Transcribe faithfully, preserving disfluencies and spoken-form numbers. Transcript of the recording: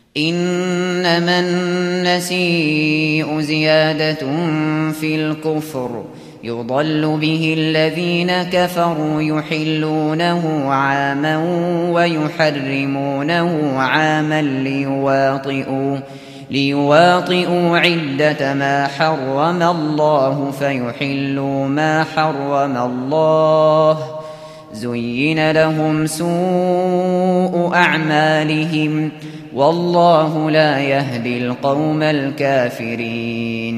إنما النسيء زيادة في الكفر يضل به الذين كفروا يحلونه عاما ويحرمونه عاما ليواطئوا, ليواطئوا عدة ما حرم الله فيحلوا ما حرم الله. زين لهم سوء أعمالهم والله لا يهدي القوم الكافرين.